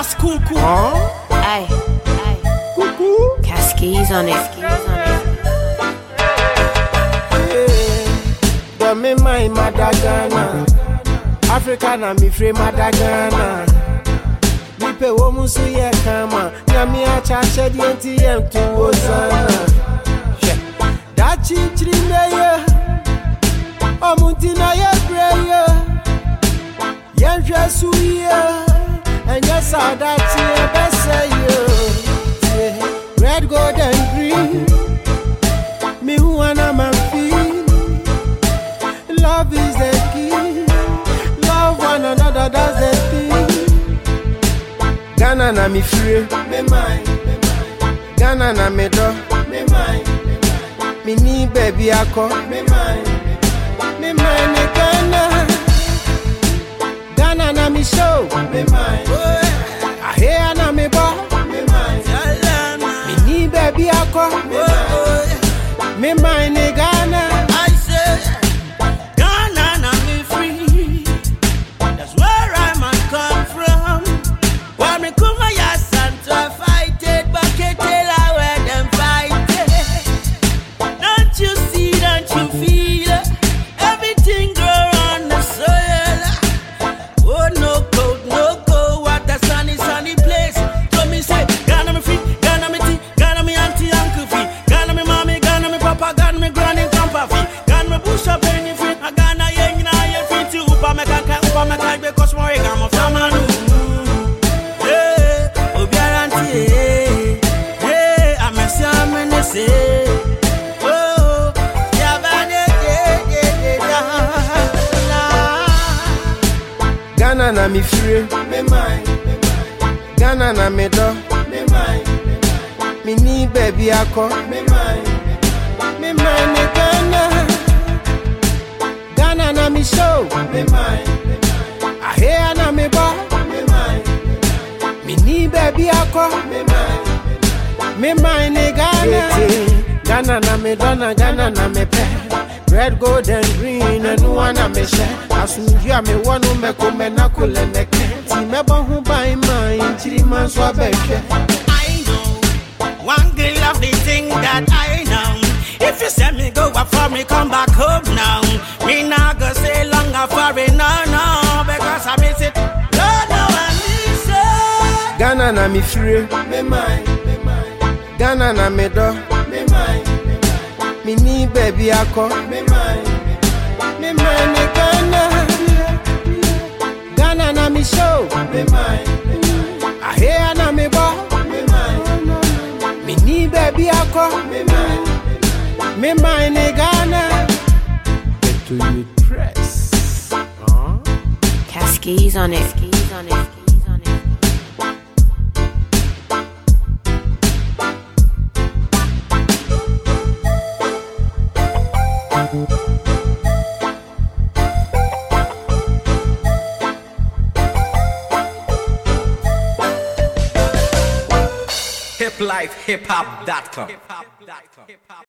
That's cool. Aye. Cuckoo. Cascades on it. Don't me mind Madagana. Africa na mi free Madagana. Mi pe wo musu ye kama. Nyami acha shedi enti yem tu ozana. Da chichiri meye. Omunti na ye breye. Yen jesu ye. And yes, I that's ye best say you. Red, gold, and green. Me who wanna man feel. Love is the key. Love one another, that's the thing. Ghana na me free, me mine. Ghana na me do, me mine. Me need baby ako, me mine. Me mine me Ghana. Ghana na me show, me mine. I hear na me bo, me mine. Me need baby ako, me mine. Me mine me Ghana. I say, Ghana na me free. That's where I must come from. Where me come my ass and to fight it, but can't tell how where them fight it. Don't you see, don't you feel it? Everything grow on the soil. Oh no cold, what a sunny place. So me say, Ghana me free, Ghana me tea, Ghana me auntie, uncle free, Ghana me mommy, Ghana me papa, Ghana me granny, grandpa free, Ghana me bush up any free, I Ghana yang na ye free too. Upa me can't because more Ghana famanu. Hey, obiara auntie, hey, I'm a salmon say. Oh, ya bane, Ghana na me free, me mine. Ghana na me do, me mine. Me need baby ako, me mine. Me mine me Ghana. Ghana na me show, me mine. I hear na me bo, me mine. Me need baby ako, me mine. Me mine me Ghana. Ghana na me dona, Ghana na me pe. Red, gold, and green, and one a me share. As soon as you me one who me come and knuckle and neck. See me bon who buy mine, 3 months or better. I know one girl of the thing that I know. If you send me go up for me, come back home now. Me not go stay longer for it, no, because I miss it. No, I miss it. Ghana na me free, me mine. Ghana na me do, me mine. Me need baby ako, me mine. Me mine me Ghana. Ghana na me show, me mine. I hear na me bo, me mine. Me need baby ako, me mine. Me mine me Ghana. Get to you press. Cascades on it. hiplifehiphop.com